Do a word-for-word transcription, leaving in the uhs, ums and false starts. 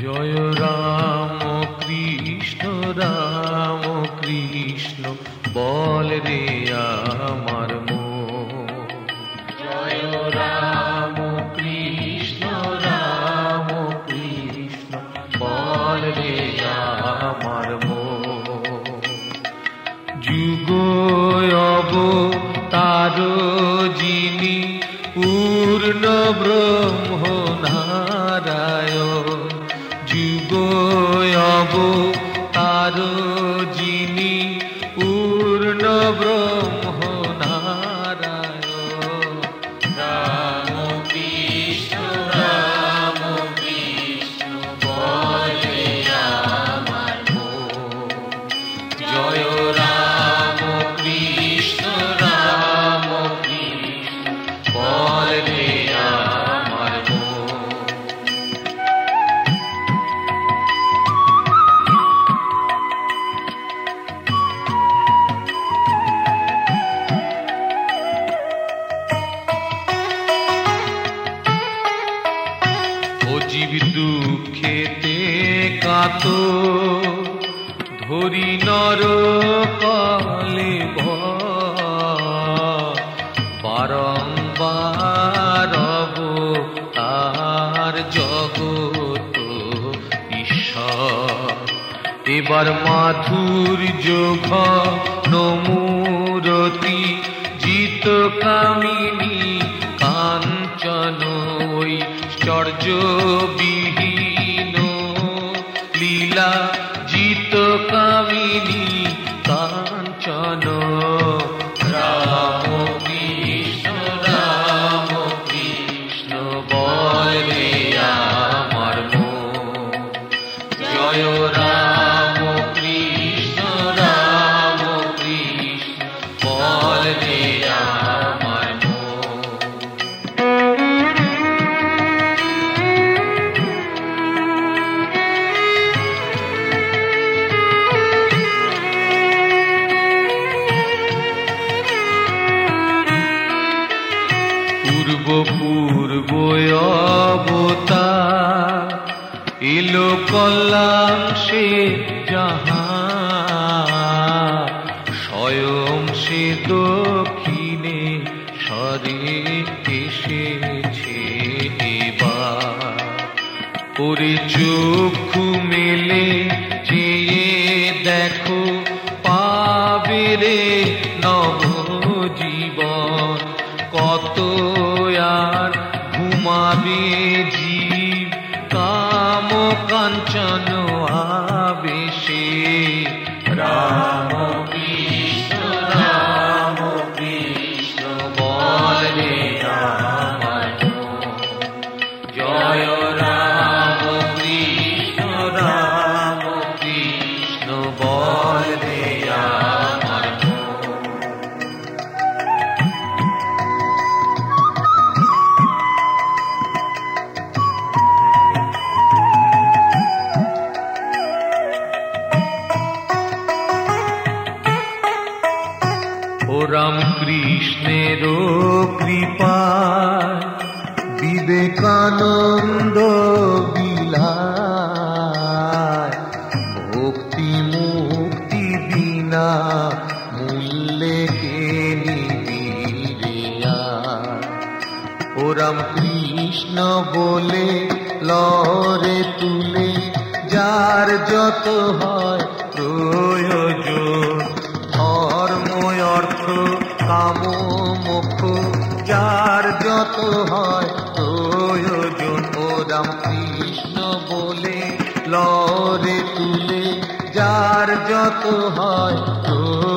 জয় রাম কৃষ্ণ রাম কৃষ্ণ বল রে আমার মন। জয় রাম কৃষ্ণ রাম কৃষ্ণ বল রে আমার মন। যুগ অবতার যিনি পূর্ণ ব্রহ্ম নারায়ণ, যুগ অবতার যিনি পূর্ণ ব্রহ্ম নারায়ণ। রাম কৃষ্ণ রাম কৃষ্ণ বলে আমার মন। জয় রাম কৃষ্ণ রাম কৃষ্ণ বলে আমার মন। জীব দুঃখেতে কাতো ধরি নর কলে বারংবার অবতার জগত ঈশ্বর। এবার মাধুর্য ঘন মূরতি জিত কামিনী কাঞ্চন ঐশ্বর্য বিহীন লীলা জিত কামিনী কাঞ্চন। রাম কৃষ্ণ রাম কৃষ্ণ বলে আমার মন। জয় রাম কৃষ্ণ রাম কৃষ্ণ বলে আমার মন। পূর্ব পূর্ব অবতার এলো কল্যাণ সে জাহান, স্বয়ং সে দক্ষিণে স্বরে এসেছে এবার। ওরে চক্ষু মেলে চেয়ে দেখো পাবে রে নবজীবন। কত আর ঘুমাবে জীব কাম কাঞ্চন আবেশে। রাম কৃষ্ণ রাম কৃষ্ণ বলে আমার মন। জয় রাম কৃষ্ণ রাম কৃষ্ণ বলে আমার মন। ও রাম কৃষ্ণের কৃপায় বিবেকানন্দ বিলায়। ভক্তি মুক্তি বিনা মূল্যে কে নিবি রে। ও রাম কৃষ্ণ বলে লরে তুলে যার যত হয় প্রয়োজন। ধর্ম অর্থ কাম মোক্ষ যার যত হয় প্রয়োজন। ও রাম কৃষ্ণ বলে লরে তুলে যার যত হয় প্রয়োজন।